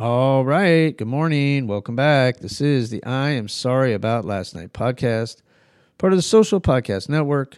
All right. Good morning. Welcome back. This is the I Am Sorry About Last Night podcast, part of the Social Podcast Network,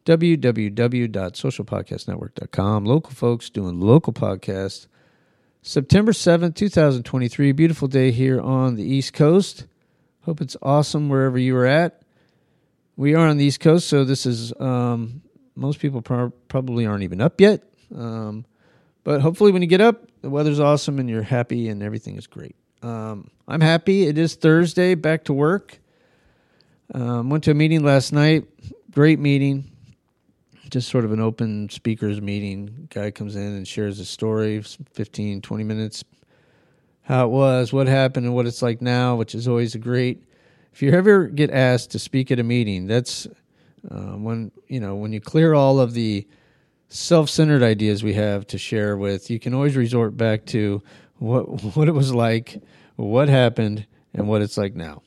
www.socialpodcastnetwork.com. Local folks doing local podcasts. September 7th, 2023. Beautiful day here on the East Coast. Hope it's awesome wherever you are at. We are on the East Coast, so this is, most people probably aren't even up yet. But hopefully when you get up, the weather's awesome and you're happy and everything is great. I'm happy. It is Thursday, back to work. Went to a meeting last night. Great meeting. Just sort of an open speakers meeting. Guy comes in and shares his story, 15, 20 minutes, how it was, what happened, and what it's like now, which is always a great. If you ever get asked to speak at a meeting, that's when you clear all of the self-centered ideas we have to share with, you can always resort back to what it was like, what happened, and what it's like now.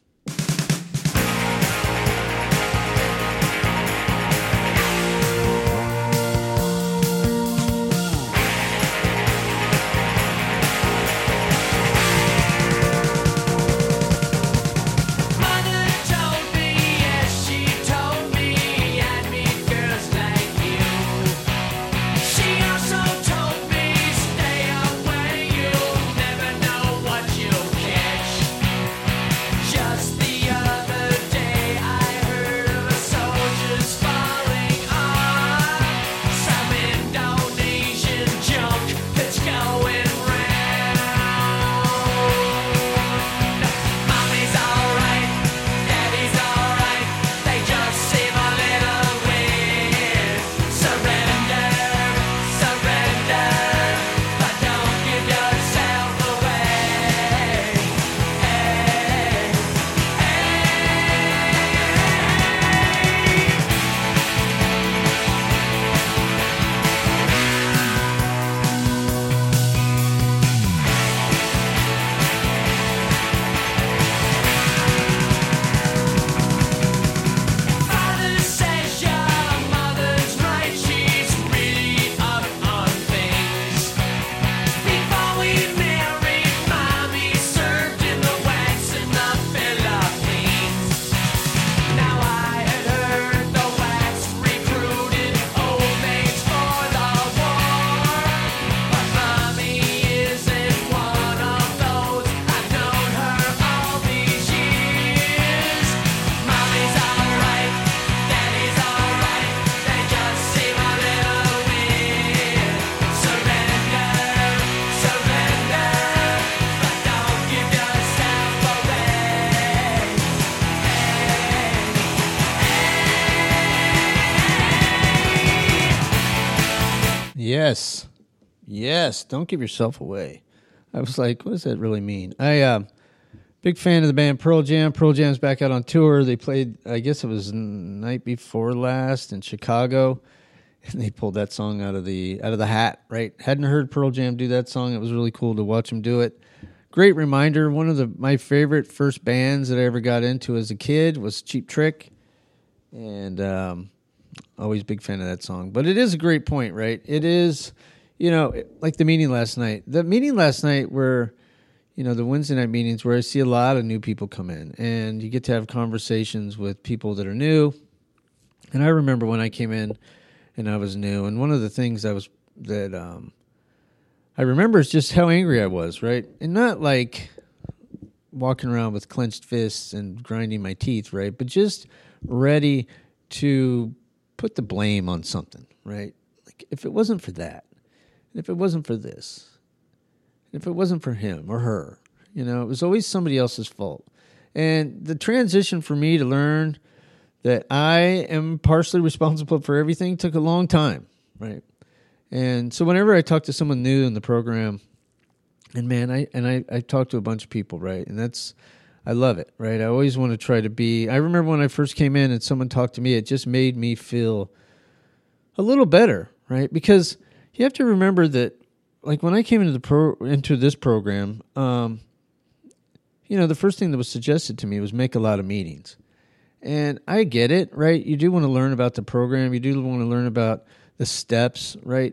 Yes. Don't give yourself away. I was like, what does that really mean? Big fan of the band Pearl Jam. Pearl Jam's back out on tour. They played, I guess it was night before last in Chicago, and they pulled that song out of the hat. Right? Hadn't heard Pearl Jam do that song. It was really cool to watch them do it. Great reminder. One of my favorite first bands that I ever got into as a kid was Cheap Trick, and always big fan of that song. But it is a great point, right? It is. Like the meeting last night. The meeting last night where, the Wednesday night meetings where I see a lot of new people come in and you get to have conversations with people that are new. And I remember when I came in and I was new, and one of the things I remember is just how angry I was, right? And not like walking around with clenched fists and grinding my teeth, right? But just ready to put the blame on something, right? Like if it wasn't for that, if it wasn't for this, if it wasn't for him or her, it was always somebody else's fault. And the transition for me to learn that I am partially responsible for everything took a long time, right? And so whenever I talk to someone new in the program, and man, I talk to a bunch of people, right? And I love it, right? I always want to try to be. I remember when I first came in and someone talked to me, it just made me feel a little better, right? Because you have to remember that, like when I came into this program, the first thing that was suggested to me was make a lot of meetings. And I get it, right? You do want to learn about the program. You do want to learn about the steps, right?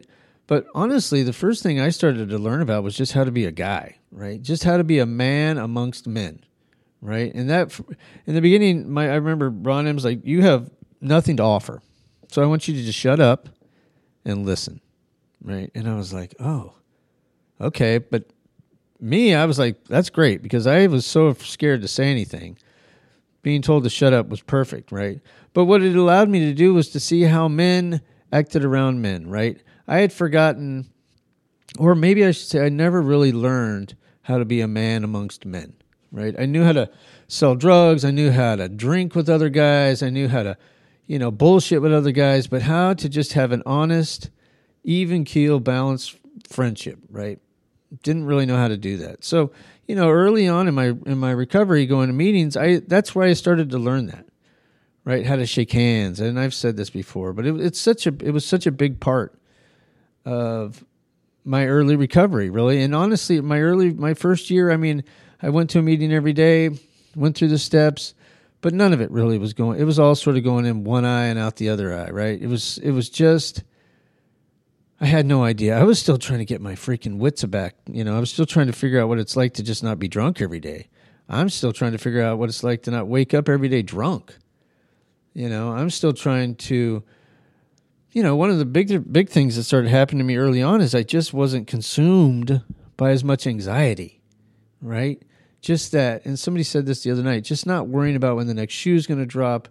But honestly, the first thing I started to learn about was just how to be a guy, right? Just how to be a man amongst men, right? And that, in the beginning, I remember Ron M's like, you have nothing to offer. So I want you to just shut up and listen, right? And I was like, oh, okay. But me, I was like, that's great, because I was so scared to say anything. Being told to shut up was perfect, right? But what it allowed me to do was to see how men acted around men, right? I had forgotten, or maybe I should say I never really learned how to be a man amongst men, right? I knew how to sell drugs. I knew how to drink with other guys. I knew how to, bullshit with other guys, but how to just have an honest, even keel, balanced friendship, right? Didn't really know how to do that. So, early on in my recovery, going to meetings, that's where I started to learn that, right? How to shake hands. And I've said this before, but it was such a big part of my early recovery, really. And honestly, my first year, I went to a meeting every day, went through the steps, but none of it really was going. It was all sort of going in one eye and out the other eye, right? It was just, I had no idea. I was still trying to get my freaking wits back. I was still trying to figure out what it's like to just not be drunk every day. I'm still trying to figure out what it's like to not wake up every day drunk. I'm still trying to, one of the big things that started happening to me early on is I just wasn't consumed by as much anxiety, right? Just that, and somebody said this the other night, just not worrying about when the next shoe is going to drop,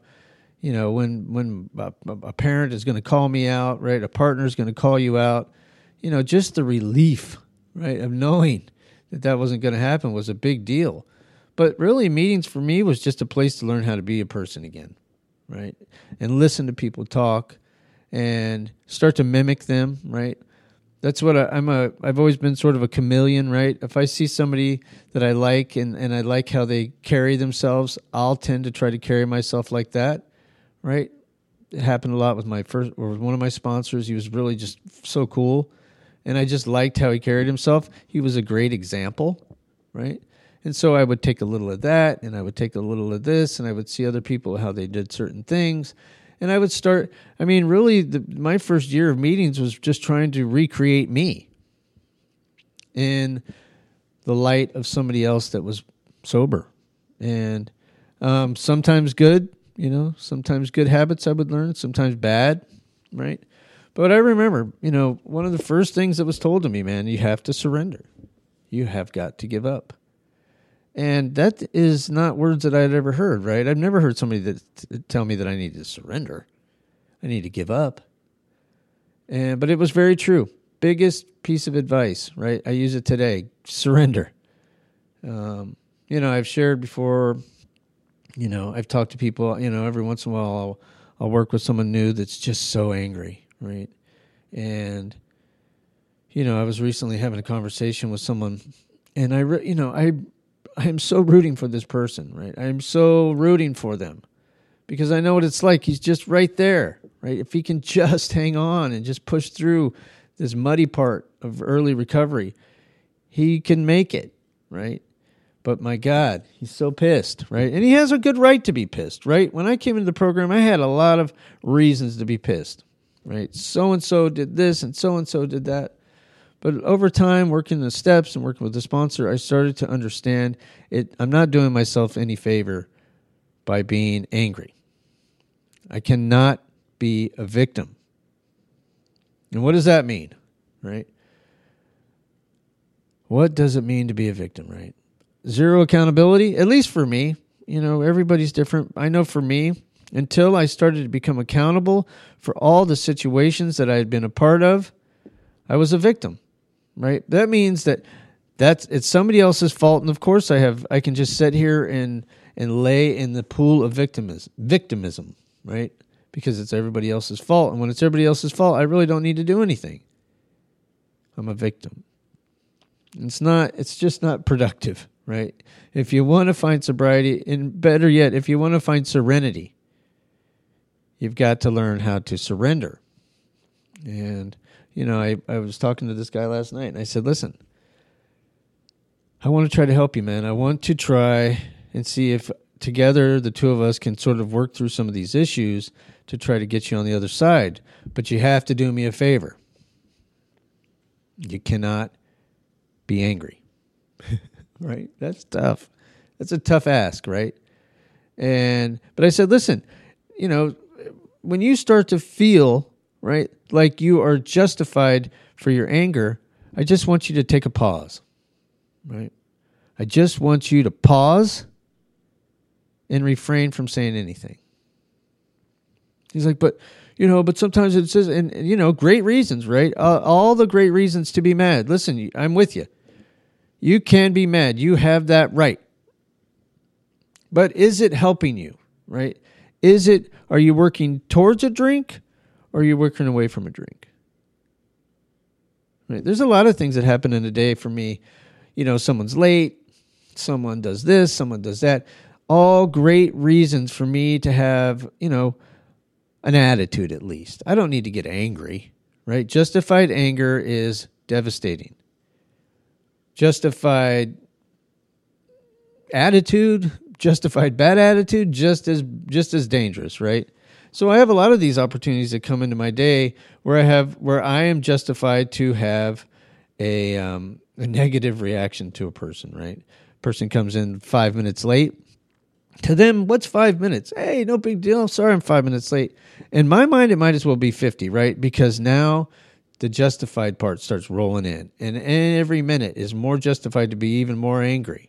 when a parent is going to call me out, right? A partner is going to call you out. Just the relief, right, of knowing that wasn't going to happen was a big deal. But really, meetings for me was just a place to learn how to be a person again, right? And listen to people talk and start to mimic them, right? That's what I've always been sort of a chameleon, right? If I see somebody that I like and I like how they carry themselves, I'll tend to try to carry myself like that, right? It happened a lot with one of my sponsors. He was really just so cool, and I just liked how he carried himself. He was a great example, right? And so I would take a little of that, and I would take a little of this, and I would see other people, how they did certain things. And I would start, really, my first year of meetings was just trying to recreate me in the light of somebody else that was sober. And sometimes good, sometimes good habits I would learn, sometimes bad, right? But I remember, one of the first things that was told to me, man, you have to surrender. You have got to give up. And that is not words that I had ever heard, right? I've never heard somebody tell me that I need to surrender. I need to give up. But it was very true. Biggest piece of advice, right? I use it today. Surrender. I've shared before, I've talked to people, every once in a while I'll work with someone new that's just so angry, right? And, I was recently having a conversation with someone, and I am so rooting for this person, right? I am so rooting for them because I know what it's like. He's just right there, right? If he can just hang on and just push through this muddy part of early recovery, he can make it, right? But my God, he's so pissed, right? And he has a good right to be pissed, right? When I came into the program, I had a lot of reasons to be pissed, right? So-and-so did this and so-and-so did that. But over time, working the steps and working with the sponsor, I started to understand it. I'm not doing myself any favor by being angry. I cannot be a victim. And what does that mean, right? What does it mean to be a victim, right? Zero accountability, at least for me. Everybody's different. I know for me, until I started to become accountable for all the situations that I had been a part of, I was a victim. Right? That means it's somebody else's fault, and of course I can just sit here and lay in the pool of victimism, right? Because it's everybody else's fault, and when it's everybody else's fault, I really don't need to do anything. I'm a victim. It's just not productive, right? If you want to find sobriety, and better yet, if you want to find serenity, you've got to learn how to surrender. And I was talking to this guy last night, and I said, listen, I want to try to help you, man. I want to try and see if together the two of us can sort of work through some of these issues to try to get you on the other side. But you have to do me a favor. You cannot be angry, right? That's tough. That's a tough ask, right? But I said, listen, when you start to feel, right, like you are justified for your anger, I just want you to take a pause, right? I just want you to pause and refrain from saying anything. He's like, but sometimes it says, and great reasons, right? All the great reasons to be mad. Listen, I'm with you. You can be mad. You have that right. But is it helping you, right? Are you working towards a drink or are you working away from a drink? Right? There's a lot of things that happen in a day for me. Someone's late, someone does this, someone does that. All great reasons for me to have, an attitude at least. I don't need to get angry, right? Justified anger is devastating. Justified attitude, justified bad attitude, just as dangerous, right? So I have a lot of these opportunities that come into my day where I am justified to have a negative reaction to a person, right? Person comes in 5 minutes late. To them, what's 5 minutes? Hey, no big deal. Sorry, I'm 5 minutes late. In my mind, it might as well be 50, right? Because now the justified part starts rolling in. And every minute is more justified to be even more angry.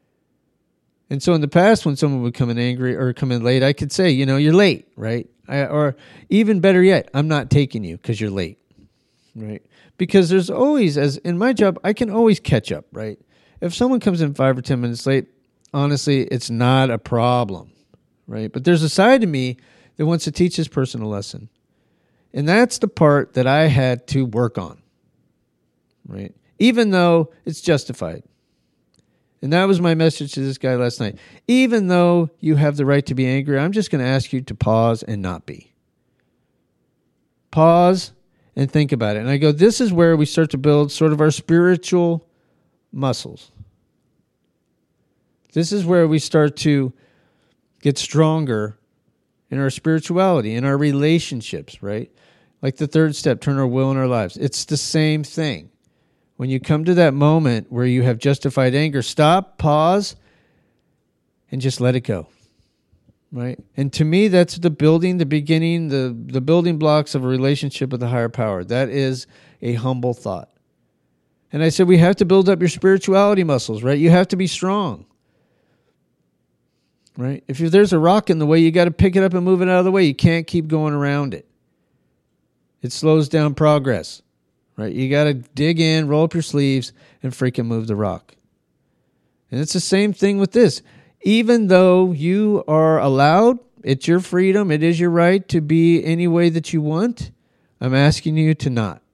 And so in the past, when someone would come in angry or come in late, I could say, you're late, right? Or even better yet, I'm not taking you because you're late, right? Because there's always, as in my job, I can always catch up, right? If someone comes in 5 or 10 minutes late, honestly, it's not a problem, right? But there's a side of me that wants to teach this person a lesson. And that's the part that I had to work on, right? Even though it's justified. And that was my message to this guy last night. Even though you have the right to be angry, I'm just going to ask you to pause and not be. Pause and think about it. And I go, this is where we start to build sort of our spiritual muscles. This is where we start to get stronger in our spirituality, in our relationships, right? Like the third step, turn our will in our lives. It's the same thing. When you come to that moment where you have justified anger, stop, pause, and just let it go, right? And to me, that's the beginning, the building blocks of a relationship with a higher power. That is a humble thought. And I said, we have to build up your spirituality muscles, right? You have to be strong. Right? If there's a rock in the way, you got to pick it up and move it out of the way. You can't keep going around it. It slows down progress. Right? You got to dig in, roll up your sleeves, and freaking move the rock. And it's the same thing with this. Even though you are allowed, it's your freedom, it is your right to be any way that you want, I'm asking you to not.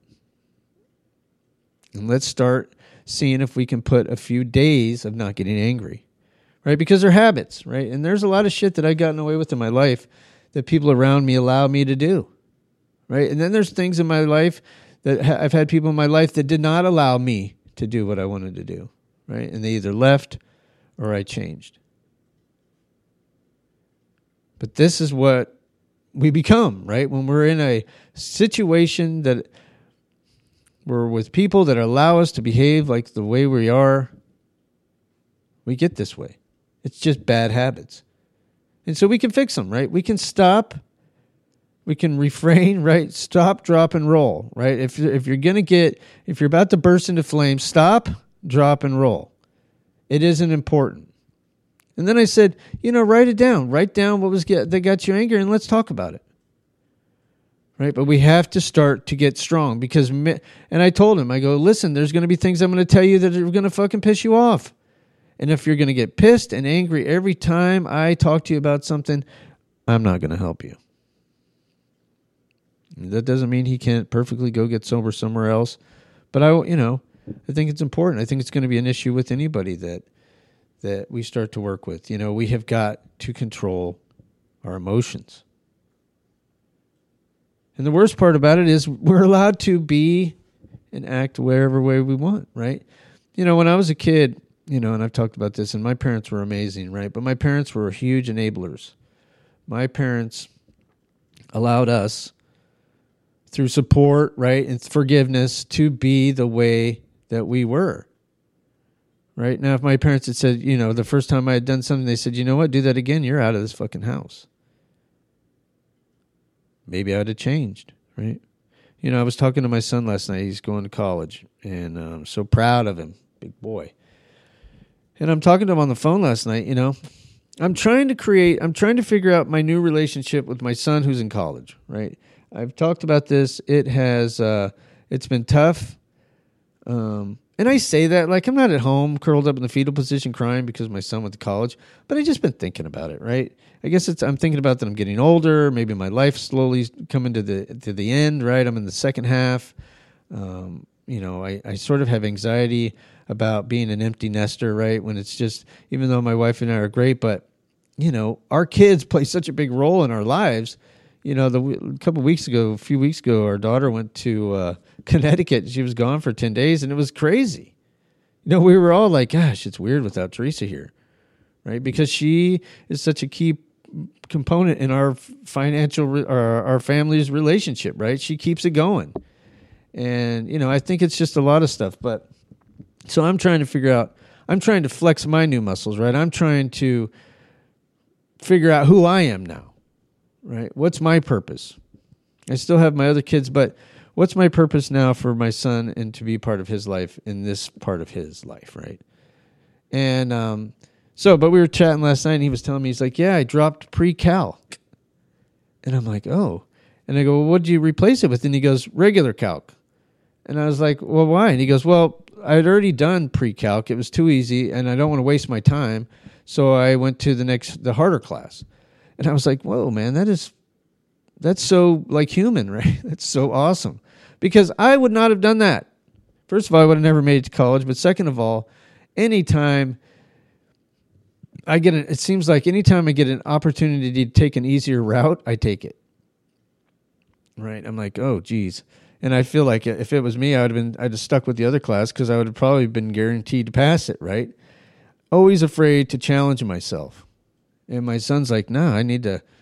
And let's start seeing if we can put a few days of not getting angry. Right? Because they're habits, right? And there's a lot of shit that I've gotten away with in my life that people around me allow me to do, right? And then there's things in my life that I've had people in my life that did not allow me to do what I wanted to do, right? And they either left or I changed. But this is what we become, right? When we're in a situation that we're with people that allow us to behave like the way we are, we get this way. It's just bad habits. And so we can fix them, right? We can stop. We can refrain, right? Stop, drop, and roll, right? If you're about to burst into flames, stop, drop, and roll. It isn't important. And then I said, write it down. Write down what that got you angry, and let's talk about it. Right? But we have to start to get strong and I told him, I go, listen, there's going to be things I'm going to tell you that are going to fucking piss you off. And if you're going to get pissed and angry every time I talk to you about something, I'm not going to help you. That doesn't mean he can't perfectly go get sober somewhere else. But I think it's important. I think it's going to be an issue with anybody that we start to work with. We have got to control our emotions. And the worst part about it is we're allowed to be and act wherever way we want, right? When I was a kid, and I've talked about this, and my parents were amazing, right? But my parents were huge enablers. My parents allowed us through support, right, and forgiveness to be the way that we were. Right? Now, if my parents had said, the first time I had done something, they said, you know what, do that again, you're out of this fucking house. Maybe I would have changed, right? I was talking to my son last night. He's going to college, and I'm so proud of him, big boy. And I'm talking to him on the phone last night, I'm trying to figure out my new relationship with my son who's in college, right? I've talked about this. It's been tough. And I say that like I'm not at home curled up in the fetal position crying because my son went to college, but I just been thinking about it, right? I guess I'm thinking about that I'm getting older. Maybe my life slowly coming to the end, right? I'm in the second half. I sort of have anxiety about being an empty nester, right? When it's just, even though my wife and I are great, but our kids play such a big role in our lives. A few weeks ago, our daughter went to Connecticut. She was gone for 10 days, and it was crazy. We were all like, gosh, it's weird without Teresa here, right? Because she is such a key component in our our family's relationship, right? She keeps it going. And, I think it's just a lot of stuff. But so I'm trying to flex my new muscles, right? I'm trying to figure out who I am now. Right? What's my purpose? I still have my other kids, but what's my purpose now for my son and to be part of his life in this part of his life, right? And but we were chatting last night, and he was telling me, he's like, yeah, I dropped pre-calc. And I'm like, oh. And I go, well, what did you replace it with? And he goes, regular calc. And I was like, well, why? And he goes, well, I'd already done pre-calc. It was too easy, and I don't want to waste my time. So I went to the harder class. And I was like, whoa, man, that's so like human, right? That's so awesome. Because I would not have done that. First of all, I would have never made it to college. But second of all, anytime I get an opportunity to take an easier route, I take it. Right? I'm like, oh, geez. And I feel like if it was me, I'd have stuck with the other class because I would have probably been guaranteed to pass it, right? Always afraid to challenge myself. And my son's like, no, I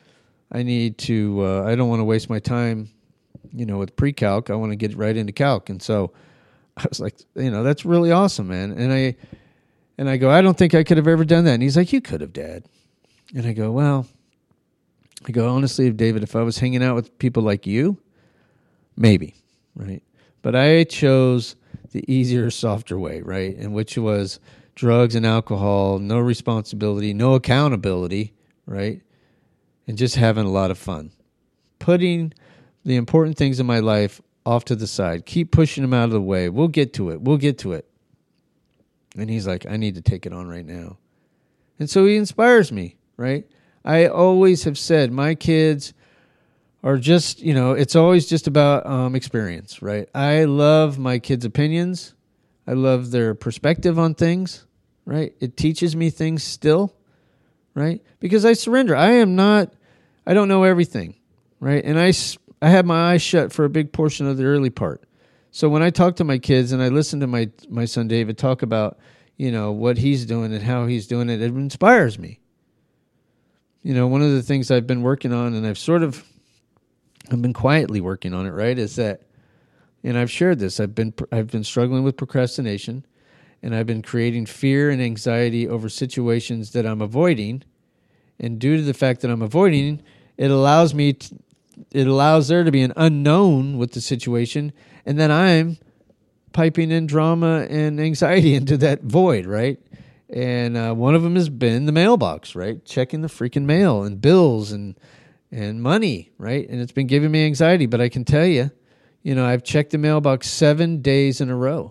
don't want to waste my time, with pre-calc. I want to get right into calc. And so I was like, that's really awesome, man. And I go, I don't think I could have ever done that. And he's like, you could have, Dad. And I go, honestly, David, if I was hanging out with people like you, maybe, right? But I chose the easier, softer way, right? And which was drugs and alcohol, no responsibility, no accountability, right? And just having a lot of fun. Putting the important things in my life off to the side. Keep pushing them out of the way. We'll get to it. And he's like, I need to take it on right now. And so he inspires me, right? I always have said my kids are just, it's always just about experience, right? I love my kids' opinions. I love their perspective on things. Right? It teaches me things still, right? Because I surrender. I don't know everything, right? And I had my eyes shut for a big portion of the early part. So when I talk to my kids and I listen to my son David talk about, what he's doing and how he's doing it, it inspires me. One of the things I've been working on, and I've been quietly working on it, right, is that, and I've shared this, I've been struggling with procrastination. And I've been creating fear and anxiety over situations that I'm avoiding. And due to the fact that I'm avoiding, it allows there to be an unknown with the situation. And then I'm piping in drama and anxiety into that void, right? And one of them has been the mailbox, right? Checking the freaking mail and bills and money, right? And it's been giving me anxiety. But I can tell you, I've checked the mailbox 7 days in a row.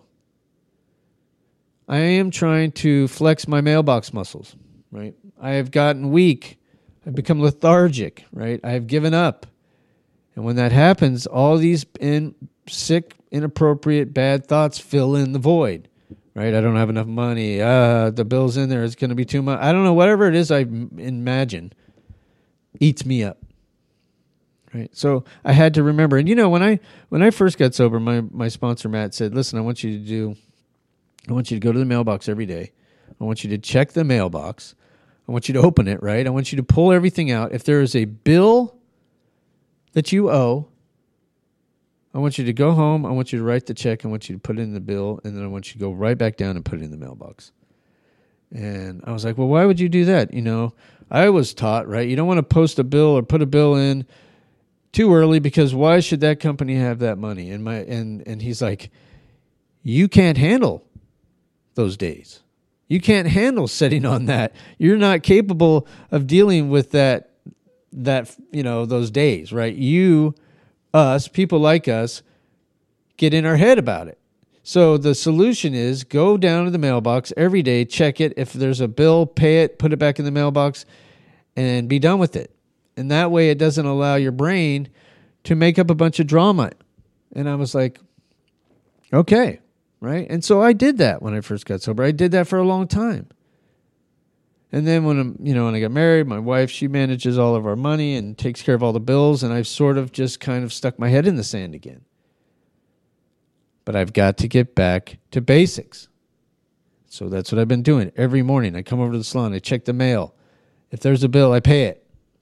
I am trying to flex my mailbox muscles, right? I have gotten weak. I've become lethargic, right? I have given up. And when that happens, all these sick, inappropriate, bad thoughts fill in the void, right? I don't have enough money. The bill's in there. It's going to be too much. I don't know. Whatever it is I imagine eats me up, right? So I had to remember. And, when I first got sober, my sponsor, Matt, said, listen, I want you to go to the mailbox every day. I want you to check the mailbox. I want you to open it, right? I want you to pull everything out. If there is a bill that you owe, I want you to go home. I want you to write the check. I want you to put it in the bill. And then I want you to go right back down and put it in the mailbox. And I was like, well, why would you do that? I was taught, right? You don't want to post a bill or put a bill in too early, because why should that company have that money? And he's like, you can't handle those days. You can't handle sitting on that. You're not capable of dealing with that those days, right? Us, people like us, get in our head about it. So the solution is go down to the mailbox every day, check it. If there's a bill, pay it, put it back in the mailbox, and be done with it. And that way it doesn't allow your brain to make up a bunch of drama. And I was like, okay, right? And so I did that when I first got sober. I did that for a long time. And then when I got married, my wife, she manages all of our money and takes care of all the bills, and I've sort of just kind of stuck my head in the sand again. But I've got to get back to basics. So that's what I've been doing. Every morning I come over to the salon, I check the mail. If there's a bill, I pay it.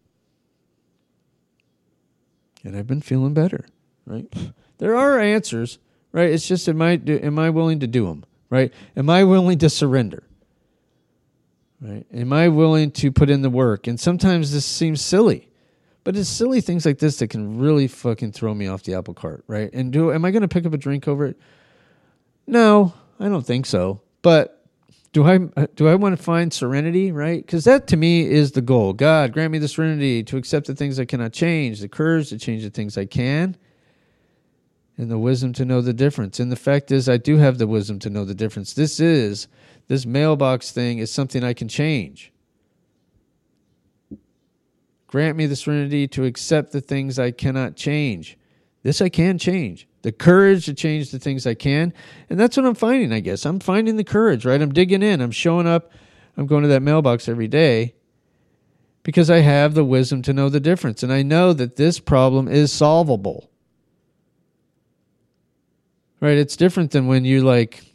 And I've been feeling better, right? There are answers, right? It's just, am I willing to do them, right? Am I willing to surrender? Right? Am I willing to put in the work? And sometimes this seems silly, but it's silly things like this that can really fucking throw me off the apple cart, right? And am I going to pick up a drink over it? No, I don't think so. But do I want to find serenity, right? Because that to me is the goal. God, grant me the serenity to accept the things I cannot change, the courage to change the things I can, and the wisdom to know the difference. And the fact is, I do have the wisdom to know the difference. This mailbox thing is something I can change. Grant me the serenity to accept the things I cannot change. This I can change. The courage to change the things I can. And that's what I'm finding, I guess. I'm finding the courage, right? I'm digging in. I'm showing up. I'm going to that mailbox every day because I have the wisdom to know the difference. And I know that this problem is solvable. Right? It's different than when you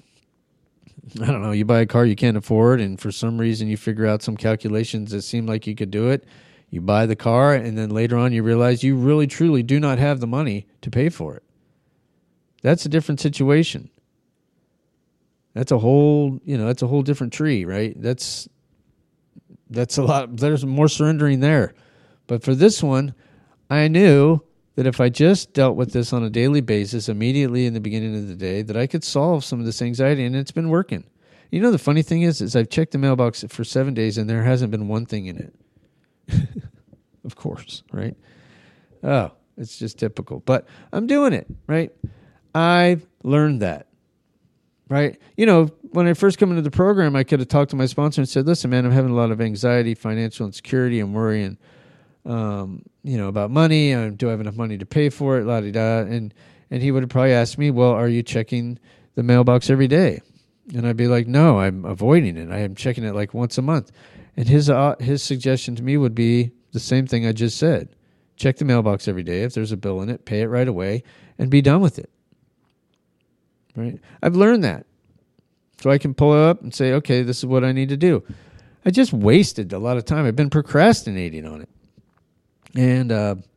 you buy a car you can't afford, and for some reason you figure out some calculations that seem like you could do it. You buy the car, and then later on you realize you really, truly do not have the money to pay for it. That's a different situation. That's a whole different tree, right? That's a lot. There's more surrendering there. But for this one, I knew that if I just dealt with this on a daily basis immediately in the beginning of the day, that I could solve some of this anxiety, and it's been working. The funny thing is I've checked the mailbox for 7 days, and there hasn't been one thing in it. Of course, right? Oh, it's just typical. But I'm doing it, right? I've learned that, right? When I first come into the program, I could have talked to my sponsor and said, listen, man, I'm having a lot of anxiety, financial insecurity, I'm worrying, about money. Do I have enough money to pay for it? La-di-da. And he would have probably asked me, well, are you checking the mailbox every day? And I'd be like, no, I'm avoiding it. I am checking it like once a month. And his suggestion to me would be the same thing I just said. Check the mailbox every day. If there's a bill in it, pay it right away and be done with it. Right? I've learned that. So I can pull it up and say, okay, this is what I need to do. I just wasted a lot of time. I've been procrastinating on it. And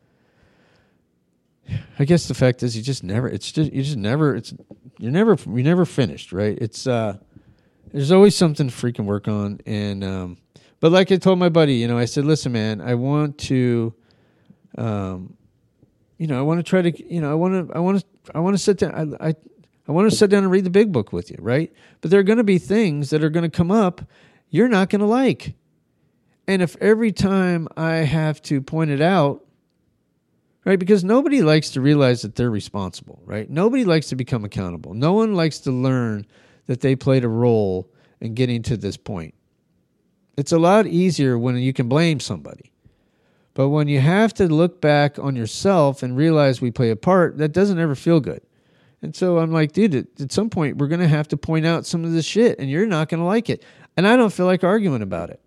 I guess the fact is you're never finished, right? It's there's always something to freaking work on. And but like I told my buddy, I said, listen, man, I want to I want to try to, I want to sit down. I want to sit down and read the big book with you, right? But there are going to be things that are going to come up you're not going to like. And if every time I have to point it out, right, because nobody likes to realize that they're responsible, right? Nobody likes to become accountable. No one likes to learn that they played a role in getting to this point. It's a lot easier when you can blame somebody. But when you have to look back on yourself and realize we play a part, that doesn't ever feel good. And so I'm like, dude, at some point we're going to have to point out some of this shit and you're not going to like it. And I don't feel like arguing about it.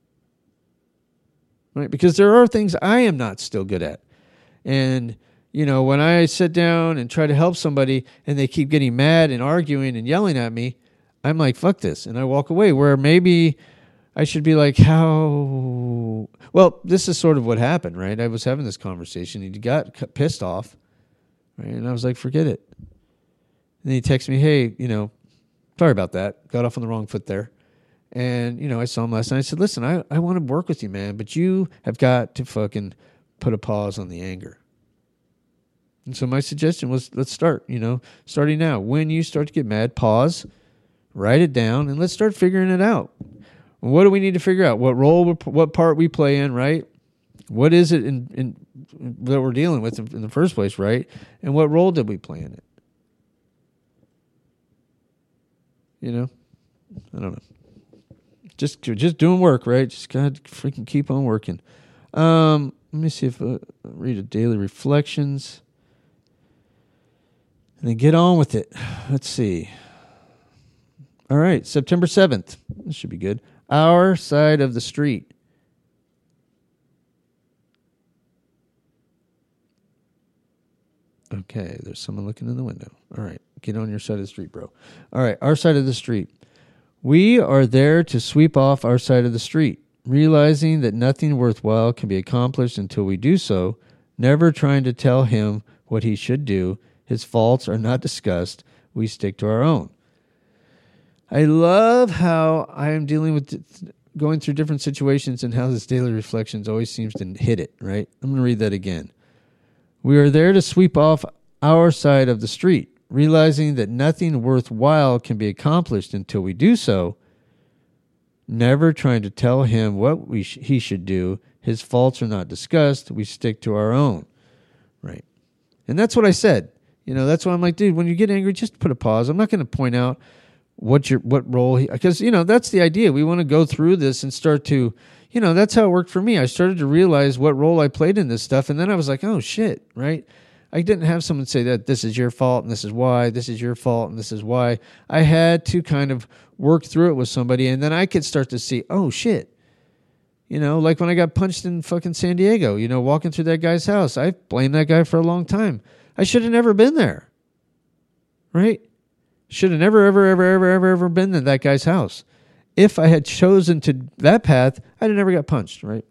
Right? Because there are things I am not still good at. And, when I sit down and try to help somebody and they keep getting mad and arguing and yelling at me, I'm like, fuck this. And I walk away, where maybe I should be like, how? Well, this is sort of what happened, right? I was having this conversation. He got pissed off, Right? And I was like, forget it. And then he texted me, hey, sorry about that. Got off on the wrong foot there. And, I saw him last night. I said, listen, I want to work with you, man, but you have got to fucking put a pause on the anger. And so my suggestion was, let's start, starting now. When you start to get mad, pause, write it down, and let's start figuring it out. What do we need to figure out? What role, what part we play in, right? What is it in that we're dealing with in the first place, right? And what role did we play in it? I don't know. Just doing work, right? Just gotta freaking keep on working. Let me see if I read a daily reflections. And then get on with it. Let's see. All right, September 7th. This should be good. Our side of the street. Okay, there's someone looking in the window. All right, get on your side of the street, bro. All right, our side of the street. We are there to sweep off our side of the street, realizing that nothing worthwhile can be accomplished until we do so, never trying to tell him what he should do. His faults are not discussed. We stick to our own. I love how I am dealing with going through different situations and how this daily reflections always seems to hit it, right? I'm going to read that again. We are there to sweep off our side of the street, realizing that nothing worthwhile can be accomplished until we do so, never trying to tell him what he should do. His faults are not discussed. We stick to our own, right? And that's what I said. That's why I'm like, dude, when you get angry, just put a pause. I'm not going to point out what role because that's the idea. We want to go through this and start to, that's how it worked for me. I started to realize what role I played in this stuff, and then I was like, oh shit, right? I didn't have someone say that this is your fault and this is why, this is your fault and this is why. I had to kind of work through it with somebody, and then I could start to see, oh shit. Like when I got punched in fucking San Diego, walking through that guy's house, I blamed that guy for a long time. I should have never been there, right? Should have never, ever been in that guy's house. If I had chosen to that path, I'd have never got punched, right?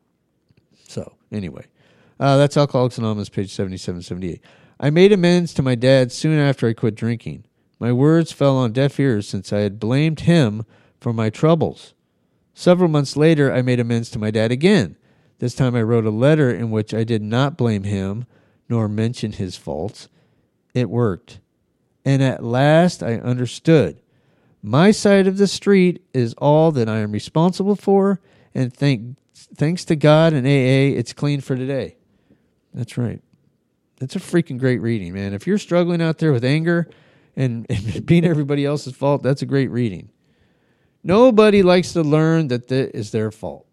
So, anyway. That's Alcoholics Anonymous, page 7778. I made amends to my dad soon after I quit drinking. My words fell on deaf ears since I had blamed him for my troubles. Several months later, I made amends to my dad again. This time I wrote a letter in which I did not blame him nor mention his faults. It worked. And at last I understood. My side of the street is all that I am responsible for, and thanks to God and AA, it's clean for today. That's right. That's a freaking great reading, man. If you're struggling out there with anger and being everybody else's fault, that's a great reading. Nobody likes to learn that that is their fault,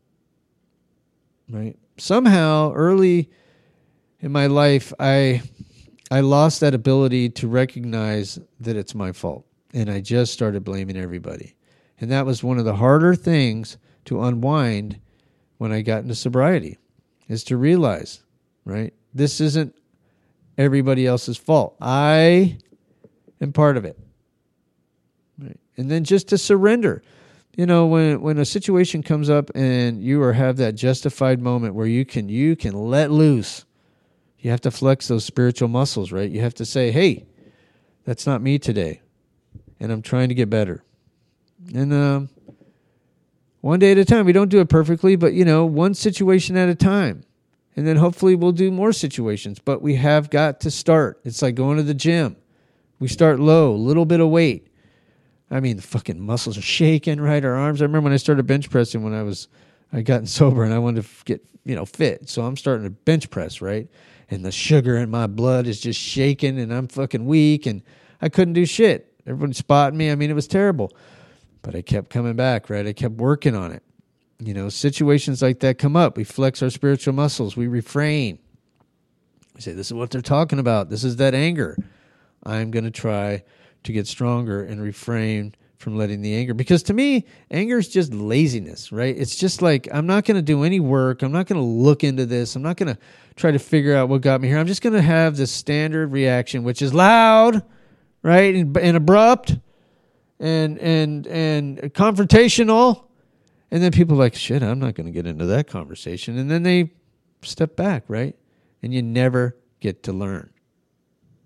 right? Somehow, early in my life, I lost that ability to recognize that it's my fault, and I just started blaming everybody. And that was one of the harder things to unwind when I got into sobriety, is to realize, right, this isn't everybody else's fault. I am part of it. Right? And then just to surrender. When a situation comes up and you have that justified moment where you can let loose, you have to flex those spiritual muscles, right? You have to say, hey, that's not me today, and I'm trying to get better. And one day at a time. We don't do it perfectly, but, one situation at a time. And then hopefully we'll do more situations, but we have got to start. It's like going to the gym. We start low, little bit of weight. I mean, the fucking muscles are shaking, right? Our arms. I remember when I started bench pressing when I gotten sober and I wanted to get, fit. So I'm starting to bench press, right? And the sugar in my blood is just shaking and I'm fucking weak and I couldn't do shit. Everyone spotting me. I mean, it was terrible. But I kept coming back, right? I kept working on it. Situations like that come up. We flex our spiritual muscles. We refrain. We say, this is what they're talking about. This is that anger. I'm going to try to get stronger and refrain from letting the anger. Because to me, anger is just laziness, right? It's just like, I'm not going to do any work. I'm not going to look into this. I'm not going to try to figure out what got me here. I'm just going to have this standard reaction, which is loud, right? And abrupt and confrontational. And then people are like, shit, I'm not going to get into that conversation. And then they step back, right? And you never get to learn.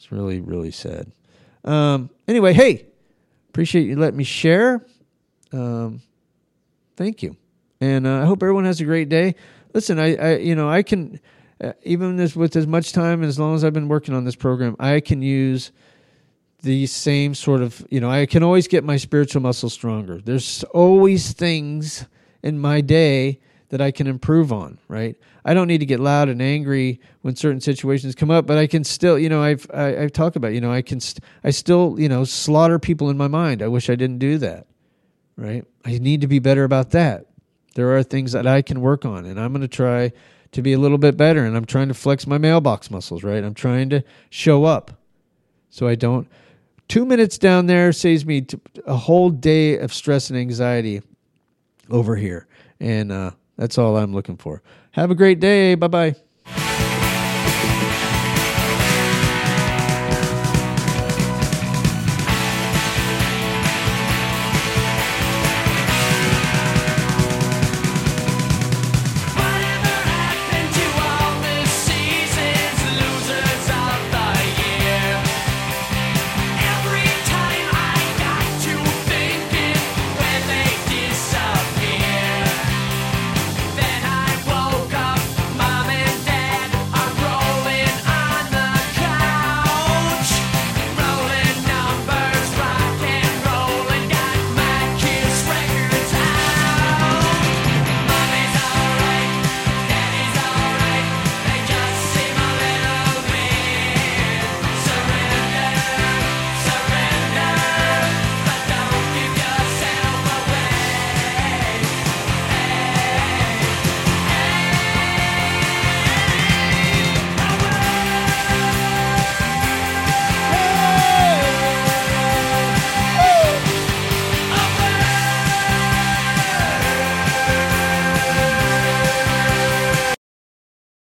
It's really, really sad. Anyway, hey, appreciate you letting me share. Thank you. And I hope everyone has a great day. Listen, I can, even with as much time, as long as I've been working on this program, I can use the same sort of, I can always get my spiritual muscle stronger. There's always things in my day that I can improve on, right? I don't need to get loud and angry when certain situations come up, but I can still, I've talked about, I still, slaughter people in my mind. I wish I didn't do that, right? I need to be better about that. There are things that I can work on, and I'm going to try to be a little bit better, and I'm trying to flex my mailbox muscles, right? I'm trying to show up so I don't. 2 minutes down there saves me a whole day of stress and anxiety over here, and that's all I'm looking for. Have a great day. Bye-bye.